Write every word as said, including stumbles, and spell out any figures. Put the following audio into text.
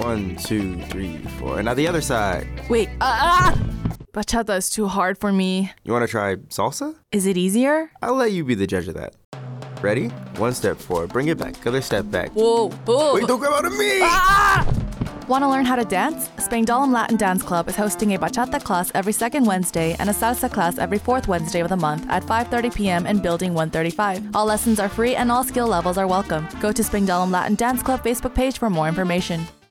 One, two, three, four. And now the other side. Wait, ah! ah! Bachata is too hard for me. You want to try salsa? Is it easier? I'll let you be the judge of that. Ready? One step forward. Bring it back. Other step back. Whoa, whoa. Wait, don't grab out of me! Ah! Want to learn how to dance? Spangdahlem Latin Dance Club is hosting a bachata class every second Wednesday and a salsa class every fourth Wednesday of the month at five thirty p.m. in Building one thirty-five. All lessons are free and all skill levels are welcome. Go to Spangdahlem Latin Dance Club Facebook page for more information.